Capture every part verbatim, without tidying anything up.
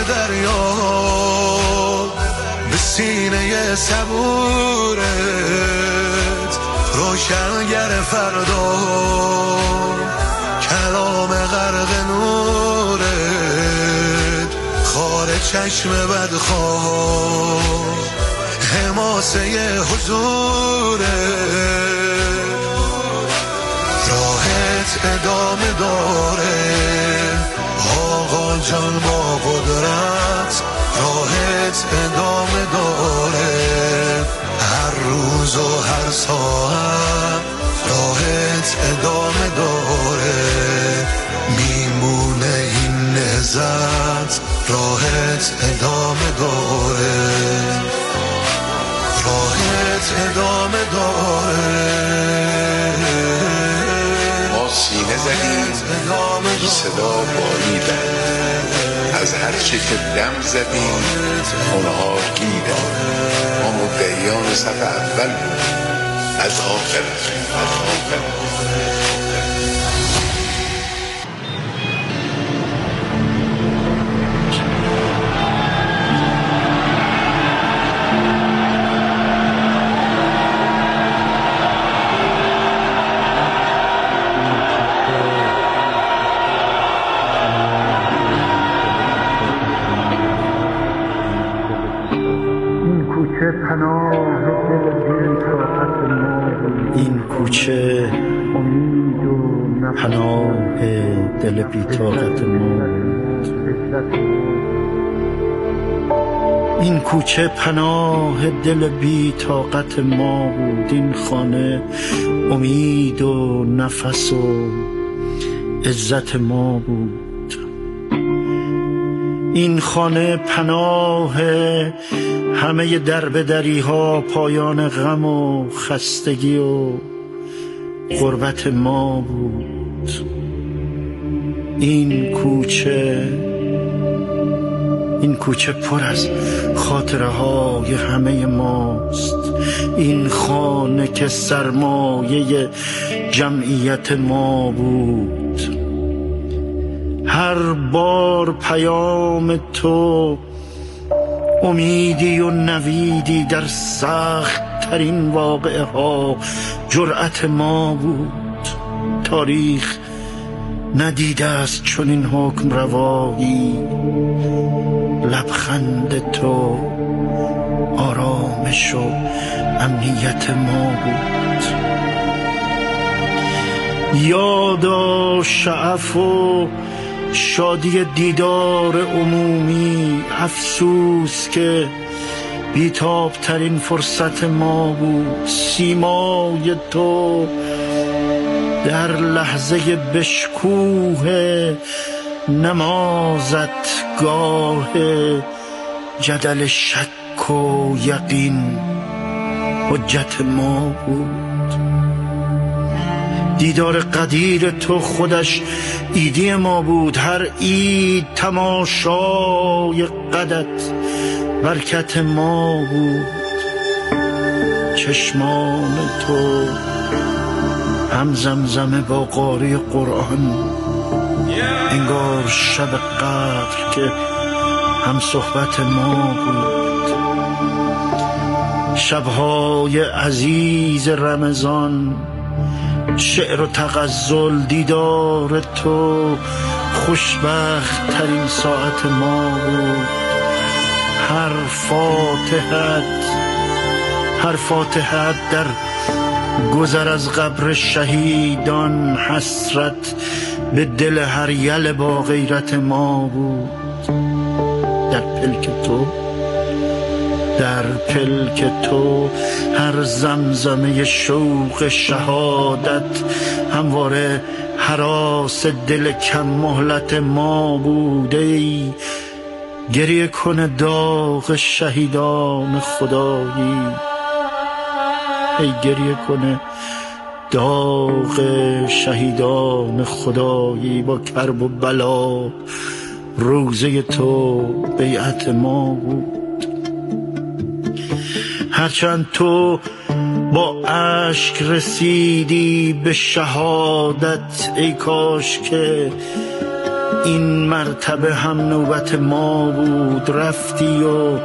دریا به سینه صبورت روشنگر فردا کلام غرق نورت خار چشم بدخواه حماسه حضورت راحت ادامه داره آقا جان با قدرت راحت ادامه داره هر روز و هر ساعت راحت ادامه داره میمونه این نهضت راحت ادامه داره راحت ادامه داره ما سینه زدیم بی صدا باریدن از هر چه که دم زدیم اونها گیدن ما مدعیان صف اول بود از آخر از آخر این کوچه پناه دل بی طاقت ما این کوچه پناه دل بی طاقت ما بود این خانه امید و نفس و عزت ما بود این خانه پناه همه دربدری ها پایان غم و خستگی و غربت ما بود این کوچه این کوچه پر از خاطره های همه ماست این خانه که سرمایه جمعیت ما بود هر بار پیام تو امیدی و نویدی در سخت ترین واقعه ها جرأت ما بود تاریخ ندیده است چون این حکم روایی لبخند تو آرامش و امنیت ما بود یادا شعف و شادی دیدار عمومی افسوس که بیتاب ترین فرصت ما بود سیمای تو در لحظه بشکوه نمازت گاه جدل شک و یقین حجت ما بود دیدار قدیر تو خودش عیدی ما بود هر عید تماشای قدت برکت ما بود چشمان تو هم زمزمه با قاری قرآن انگار شب قدر که هم صحبت ما بود شبهای عزیز رمضان شعر و تغزل دیدار تو خوشبخت ترین ساعت ما بود هر فاتحت هر فاتحت در گذر از قبر شهیدان حسرت به دل هر یل با غیرت ما بود در پلک تو در پلک تو هر زمزمه شوق شهادت همواره هراس دل کم مهلت ما بود ای گریه کنه داغ شهیدان خدایی ای گریه کنه داغ شهیدان خدایی با کرب و بلا روزه تو بیعت ما بود هرچند تو با اشک رسیدی به شهادت ای کاش که این مرتبه هم نوبت ما بود، رفتی و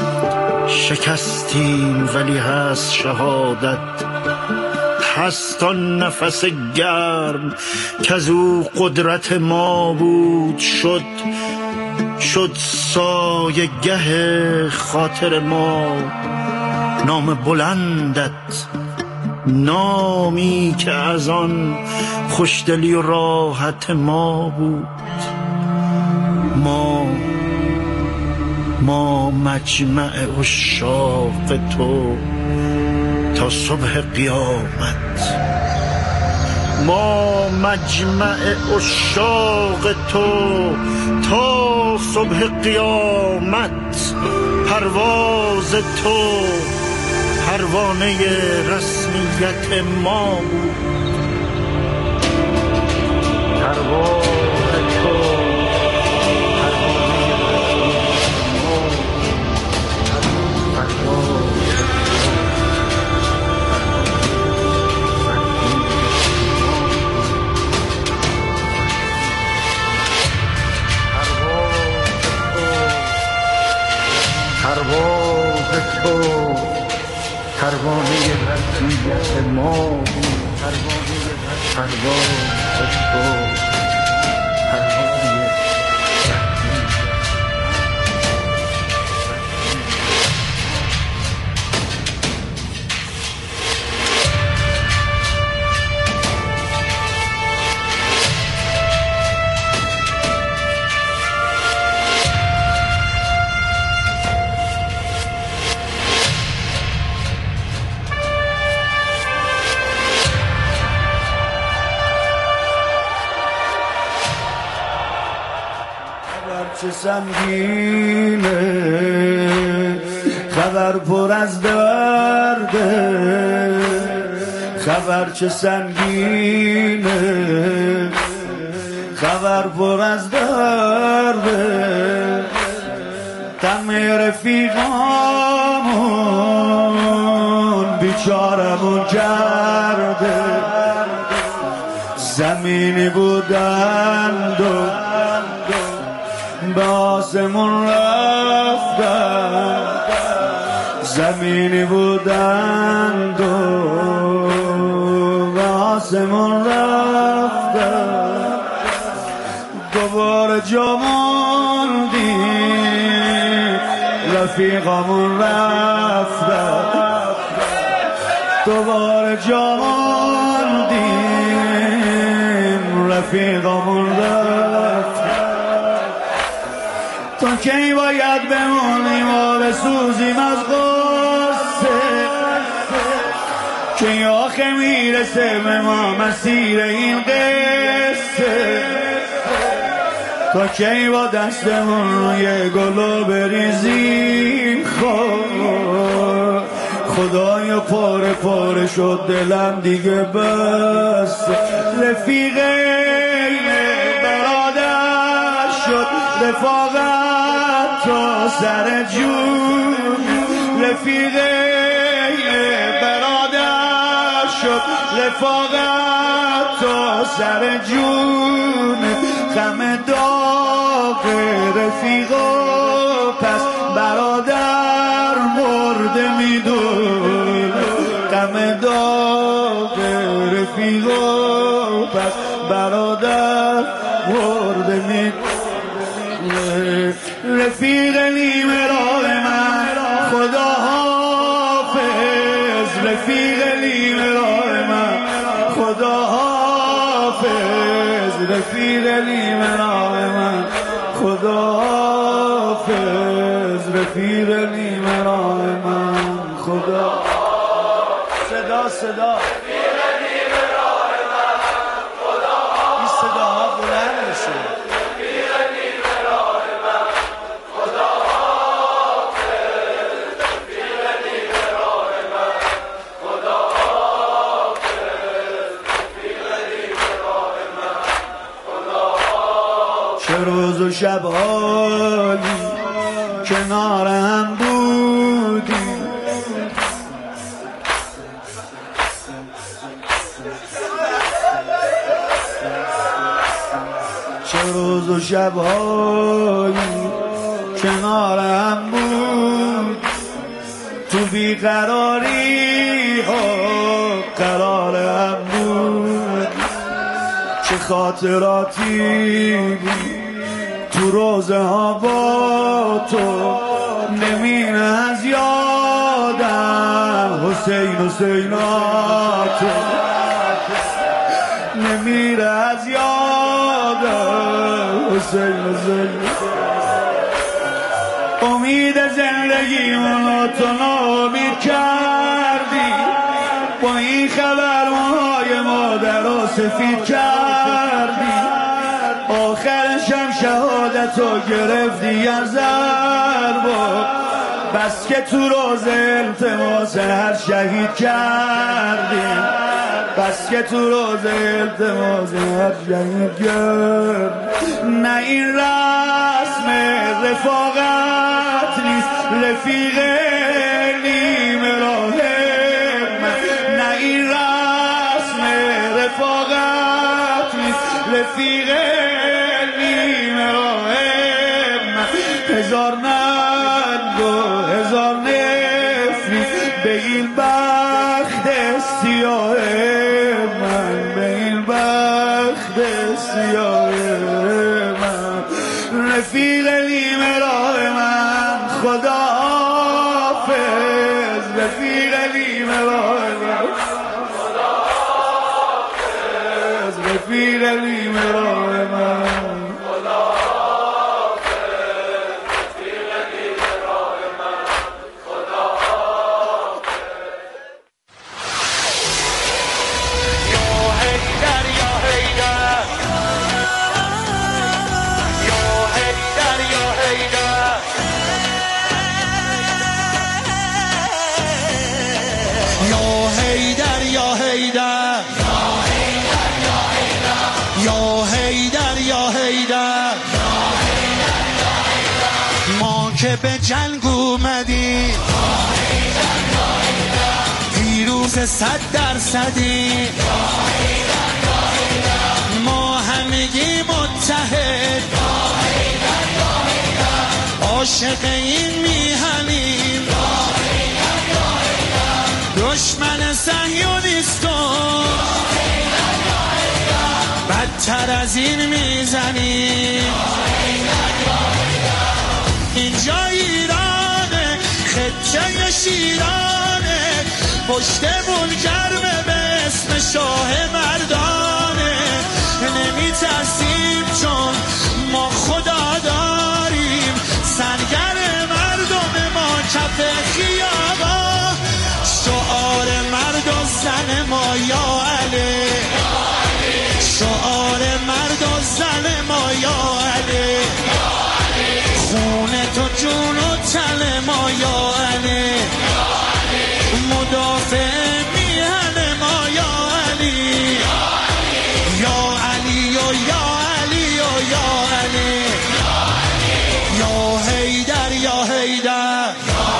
شکستیم ولی هست شهادت، هست آن نفس گرم که از او قدرت ما بود، شد شد سایه گه خاطر ما، نام بلندت، نامی که از آن خوشدلی و راحت ما بود. ما ما مجمع عشاق تو تا صبح قیامت، ما مجمع عشاق تو تا صبح قیامت، پرواز تو پروانه رسمیت ما بود، پرواز تو پرواز تو پروانه رسمیت ما بود، پرواز تو پروانه چه سنگینه خبر پر از درده، خبر چه سنگینه خبر پر از درده، غم رفیقامون بیچارمون کرده، زمینی بودند و به آسمون رفتن، زمینی بودند و به آسمون رفتن، دوباره جا موندیم رفیقامون رفتن، دوباره جا موندیم رفیقامون رفتن، تا کی باید بمونیم و بسوزیم از غصه، که آخه میرسه به ما مسیر این قصه، تا کی با دستمون روی گلو بریزیم خود، خدایا پاره پاره شد دلم دیگه بس، رفیقه برادر شد رفاقت تا سر جون، رفیقه برادر شد رفاقت تا سر جون، غم داغ رفیقا پس برادر مرده میدون، غم داغ رفیقا پس برادر مرده میدون، رفیق نیمه راه من خدا حافظ، رفیق نیمه راه من خدا حافظ، رفیق نیمه راه من خدا حافظ، رفیق نیمه راه من خدا، صدا صدا رفیق نیمه راه من خدا، این صداها بلند میشه، رفیق نیمه راه من خدا حافظ، رفیق نیمه راه من خدا حافظ، رفیق نیمه راه من خدا حافظ، چه روز و شب‌هایی کنار هم بودیم، چه روز و و شبهایی کنار هم بود، تو بیقراری ها قرار هم بود. چه خاطراتی بود تو روزه ها با تو، نمینه از یادم حسین حسیناتو، نمیره از یادم حسین حسین. امید زندگی منو تو ناامید کردی، با این خبر موهای مادر رو سفید کردی. آخرشم شهادتو گرفتی از ضربا، بس که تو روز التماس هر شهید کردی، بس که تو روز التماس هر شهید کردی. نه این رسم رفاقت نیست رفیق نیمه راهم، نه این رسم رفاقت نیست رفیق نیمه راهم. هزار ننگ و هزار نفری به این بخت سیاه من، به این بخت سیاه من. رفیق نیمه راه من خدا حافظ، رفیق نیمه راه من خدا حافظ، رفیق نیمه راه من خدا حافظ، رفیق نیمه راه من خدا حافظ. یا حیدر یا حیدر یا حیدر یا حیدر یا حیدر یا حیدر یا حیدر یا حیدر. ما که به جنگ اومدیم پیروز صد درصدی، ما همگی متحد عاشق این میهنیم. دشمن صهیونیستان بدتر از این میزنیم. اینجا ایرانه، خطه شیرانه، پشتمون گرمه به اسم شاه مردانه. نمیترسیم چون ما خدا داریم، سرگر مردم ما کف خیابا. شعار مرد و زن ما یا علی، شعار مرد و زن ما یا علی. خون تو جون و تن ما یا علی، مدافع میهن ما یا علی. یا علی و یا علی و یا علی. یا حیدر یا حیدر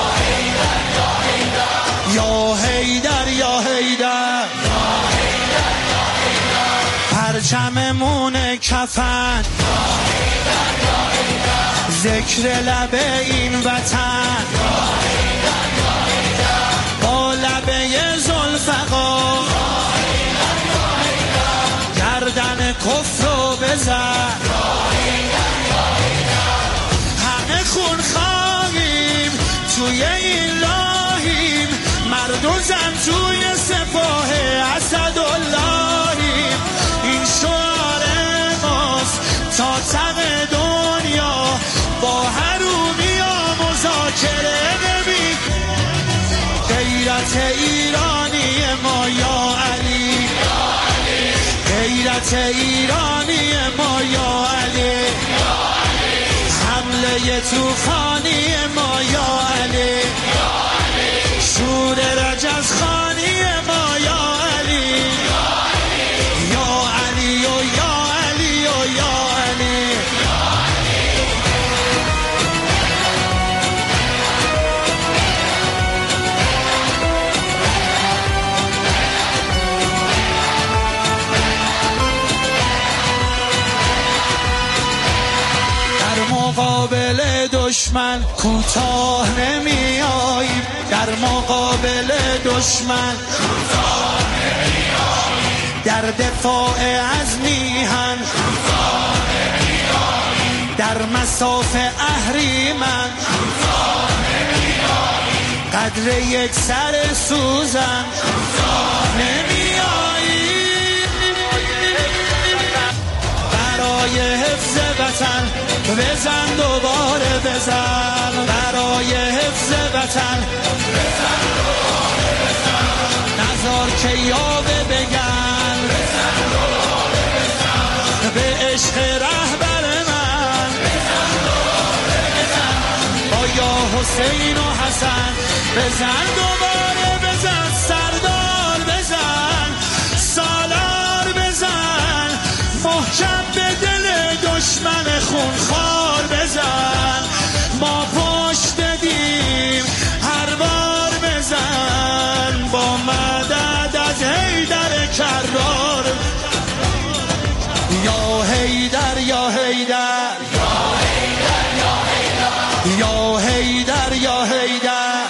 یا حیدر یا حیدر. پرچممون کفن، ذکر لب این وطن، با لبه ذوالفقار گردن کفر رو بزن. همه خون خواهیم توی این لاهیم، مرد و زن توی سپاه اسداللهیم. این شعار ماست تا تق دنیا، با حرومیا مذاکره نمی. غیرت ایرانی ما یا علی، غیرت ایرانی ما یا علی. حمله توفانی ما یا علی، شور رجزخانی ما یا علی. یا علی و یا علی و یا علی. دشمن کوتاه نمیاییم، در مقابل دشمن کوتاه نمیاییم، در دفاع از میهن کوتاه نمیاییم، در مسافه اهریمن کوتاه نمیاییم، قدر یک سر سوزن کوتاه نمیاییم، برای حفظ وطن بزن دوباره بزن، برای حفظ وطن بزن دوباره بزن، نزار که یاوه بگن بزن دوباره بزن، به عشق رهبر من بزن دوباره بزن، با یا حسین و حسن بزن دوباره بزن، سردار بزن، سالار بزن، محکم به دل دشمن خونخوار بزن، ما پشت دادیم هر بار بزن، با مدد از حیدر کرار، یا حیدر یا حیدر یا حیدر یا حیدر،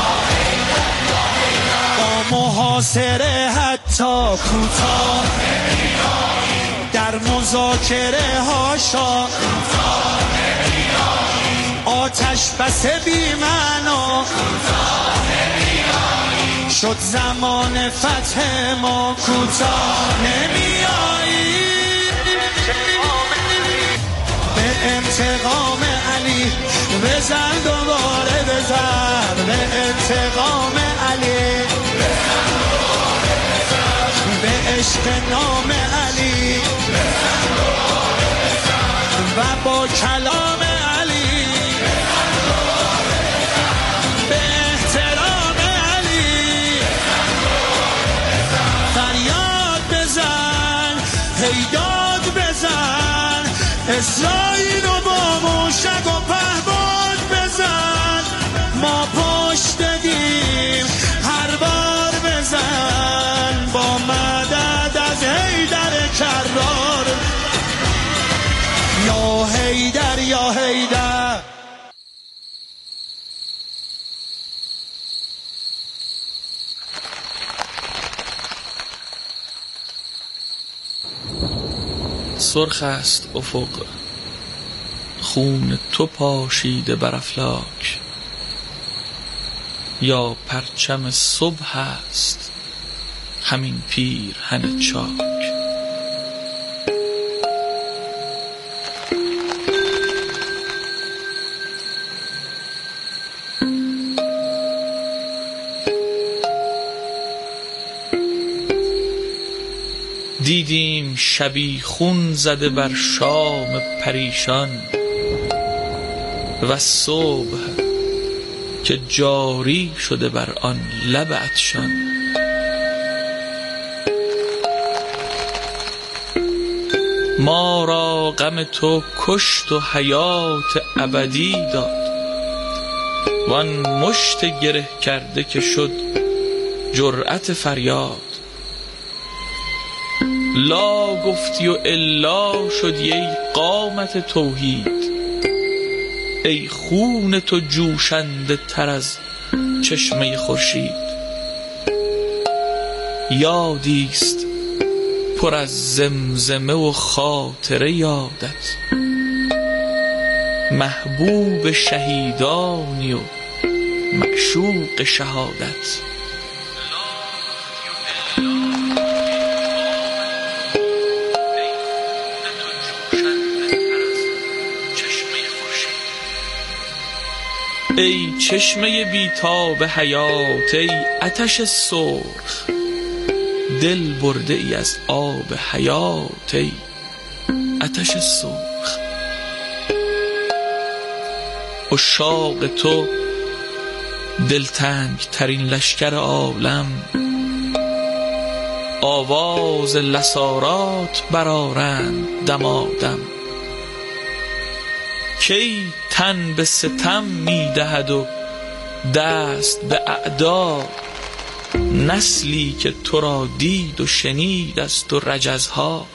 با محاصره حتی کوتاه در مذاکره هاشا آتش بس بی معنا شد، زمان فتح ما کوتاه نمیایی، به انتقام علی بزن دوباره بزن، به انتقام علی بزن دوباره بزن، به عشق نام علی بزن دوباره بزن، و با کلام علی بزن دوباره بزن، به احترام علی بزن دوباره بزن، فریاد بزن، هیداد بزن، اسرائیل و با موشک و پهباد بزن، ما پشت دادیم هر بار بزن، با مدد از حیدر کرار، یا حیدر یا حیدر. سرخ است افق، خون تو پاشیده بر افلاک، یا پرچم صبح است همین پیرهن چاک. دیدیم شبی خون زده بر شام پریشان، و صبح که جاری شده بر آن لب عطشان. ما را غم تو کشت و حیات ابدی داد، وان مشت گره کرده که شد جرأت فریاد. لا گفتی و الا شدی ای قامت توحید، ای خون تو جوشنده تر از چشمه خورشید. یادیست پر از زمزمه و خاطره یادت، محبوب شهیدانی و معشوق شهادت. ای چشمه بیتاب حیات، ای آتش سرخ، دل برده ای از آب حیات، ای آتش سرخ. عشاق تو دلتنگ ترین لشکر عالم، آواز لسارات برآرند دمادم. کی تن به ستم میدهد و دست به اعدا، نسلی که تو را دید و شنید از تو رجزها.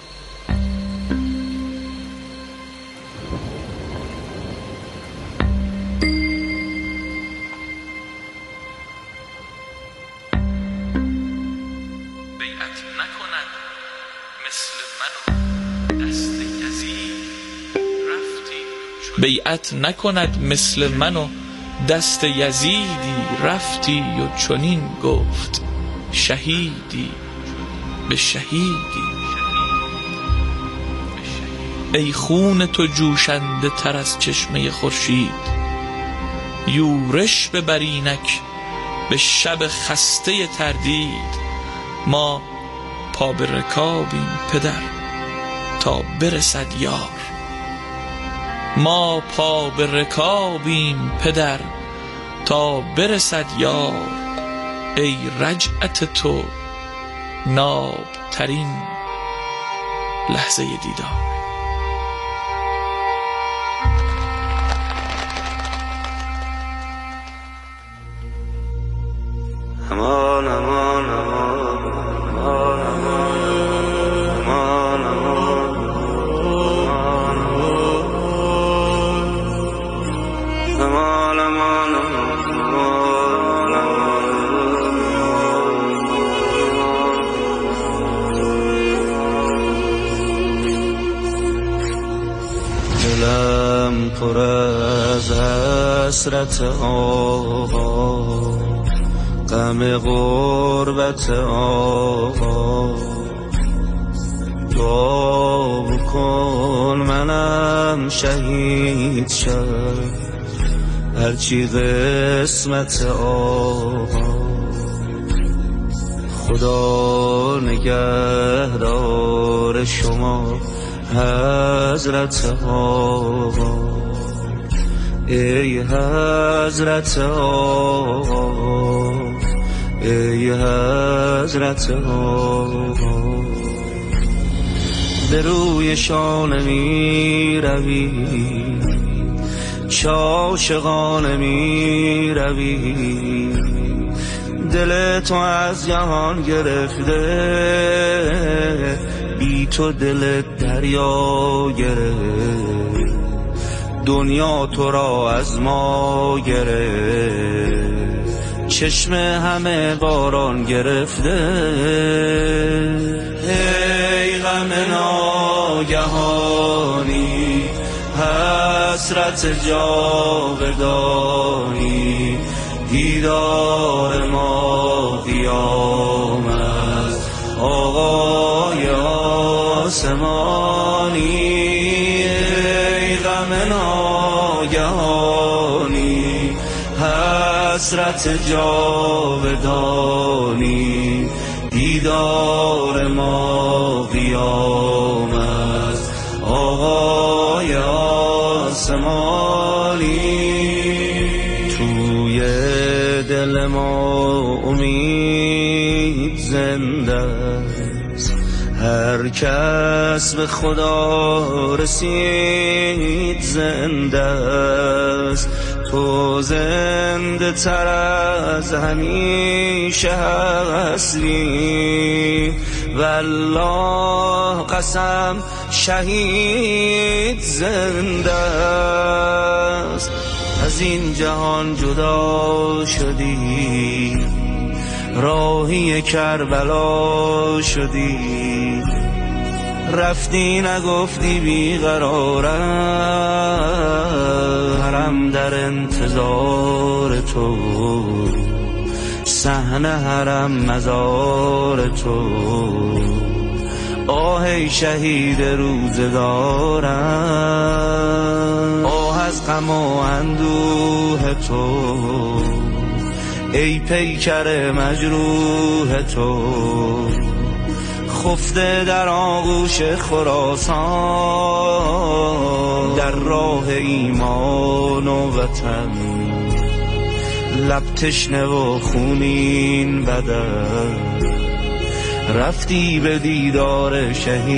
بیعت نکند مثل من و دست یزیدی رفتی و چنین گفت شهیدی به شهیدی. ای خون تو جوشنده تر از چشمه خورشید، یورش ببر اینک به شب خسته تردید. ما پا به رکابیم پدر تا برسد یار، ما پا به رکابیم پدر تا برسد یار. ای رجعت تو ناب ترین لحظه دیدار. امان امان امان امان امان امان امان دلم پر از حسرت آقا، غم غربت آقا. دعا بکن منم شهید شم، هرچی قسمت آقا. خدا نگهدار شما حضرت آقا، ای حضرت آقا، ای حضرت آقا. به روی شانه می روی، عاشقانه می روی. دل تو از جهان گرفته، بی تو دل دریا گرفت. دنیا تو را از ما گرفت، چشم همه باران گرفته. ای غم ناگهانی، حسرت جاودانی. دیدار ما قیام است آقای آسمانی. ای غم ناگهانی، حسرت جاودانی. دیدار ما قیام است آقای آسمانی. توی دل ما امید زنده است، هر کس به خدا رسید زنده است. تو زنده تر از همیشه هستی، والله قسم شهید زنده است. از این جهان جدا شدی، راهی کربلا شدی. رفتی نگفتی بیقرارم، حرم در انتظار تو. صحنه حرم مزار تو. آه ای شهید روزگارم، آه از غم و اندوه تو. ای پیکر مجروح تو، خفته در آغوش خراسان. در راه ایمان و وطن، لب تشنه و خونین بدن. رفتی به دیدار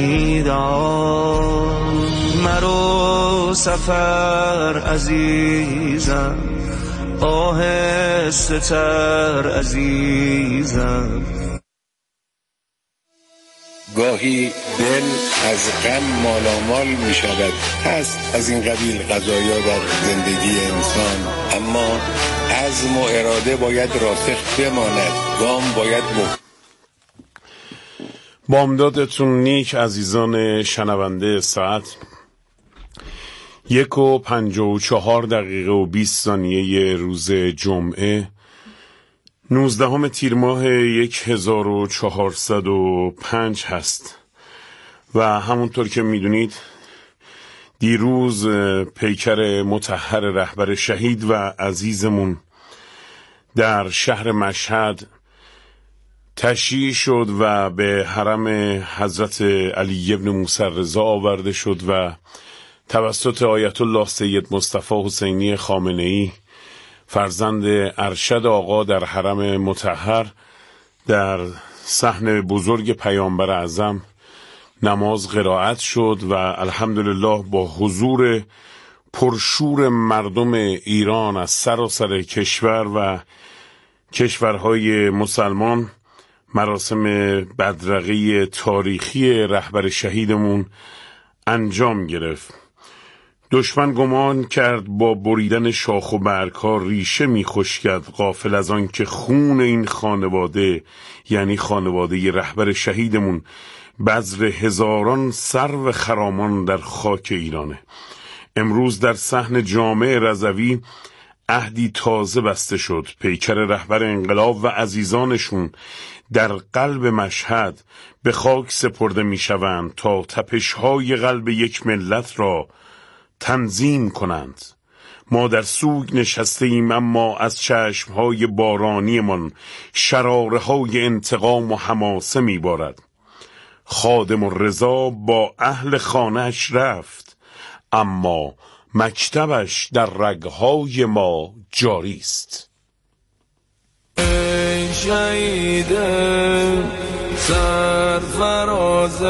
شهیدان، مرو سفر عزیزم، آهسته تر عزیزم. گاهی دل از غم مالامال می شود. هست از این قبیل قضایا در زندگی انسان، اما عزم و اراده باید راسخ بماند، گام باید بخ. بامدادتون نیک عزیزان شنونده ساعت. یک و پنجاه و چهار دقیقه و بیست ثانیه روز جمعه نوزدهم تیر ماه یک هزار و چهارصد و پنج هست و همونطور که میدونید دیروز پیکر مطهر رهبر شهید و عزیزمون در شهر مشهد تشییع شد و به حرم حضرت علی ابن موسی رضا آورده شد و توسط آیت الله سید مصطفی حسینی خامنه‌ای فرزند ارشد آقا در حرم مطهر در صحن بزرگ پیامبر اعظم نماز قرائت شد و الحمدلله با حضور پرشور مردم ایران از سراسر کشور و کشورهای مسلمان مراسم بدرقه تاریخی رهبر شهیدمون انجام گرفت. دشمن گمان کرد با بریدن شاخ و برگ‌ها ریشه می‌خشکد، غافل از آن که خون این خانواده یعنی خانواده رهبر شهیدمون بذر هزاران سرو خرامان در خاک ایرانه. امروز در صحن جامع رضوی عهدی تازه بسته شد. پیکر رهبر انقلاب و عزیزانشون در قلب مشهد به خاک سپرده میشوند تا تپش‌های قلب یک ملت را تنظیم کنند. ما در سوگ نشسته ایم اما از چشمهای بارانی من شراره‌های انتقام و حماسه میبارد. خادم الرضا با اهل خانه‌اش رفت اما مکتبش در رگهای ما جاری است. ای شهید سرفراز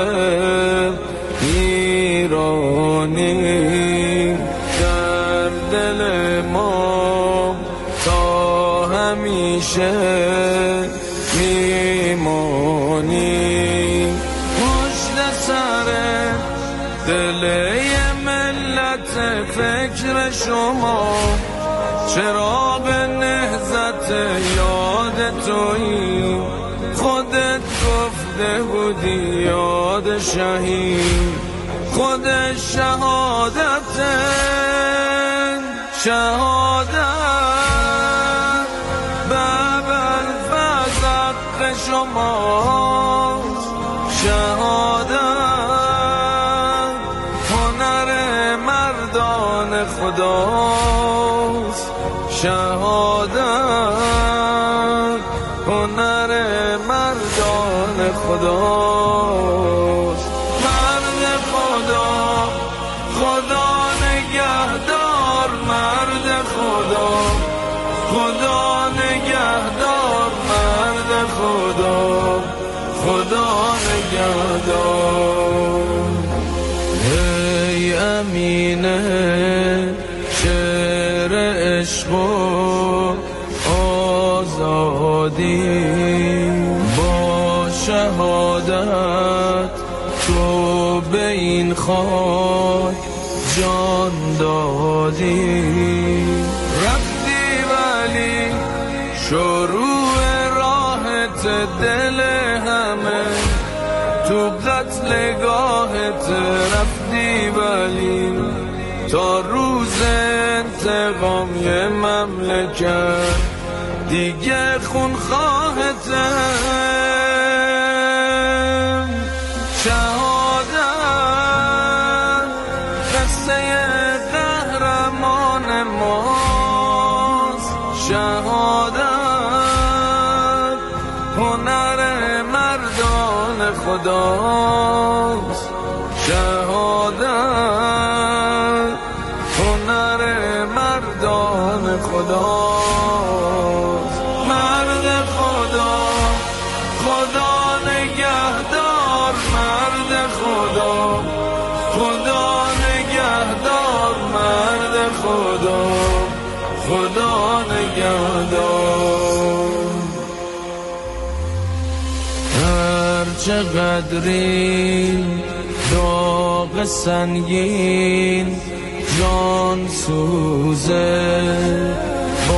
ایرانی در دل ما تا همیشه میمانی. پشت سر دل ملت فکر شما چراغ نهضت یاد تویی. خودت گفته بودی یاد شهید خود شهادت شهادت باب الفزق شماست. شهادت هنر مردان خداست. شهادت هنر مردان خداست. مرد خدا خدا نگهدار. مرد خدا خدا نگهدار. مرد خدا خدا نگهدار. ای امینه شعر عشق و آزادی با شهادت تو به این خاک جان دادی. رفتی ولی شروع راحت دل همه تو قتلگاهت رفتی ولی تا روز انتقام یه مملکت دیگه خون خواهته. شهادت قصه قهرمان ماست. شهادت هنر مردان خداست. شهادت هنر مردان خداست. مرد خدا خدا نگهدار. مرد خدا خدا نگهدار. مرد خدا خدا نگهدار. هر چقدری داغ سنگین جان سوزه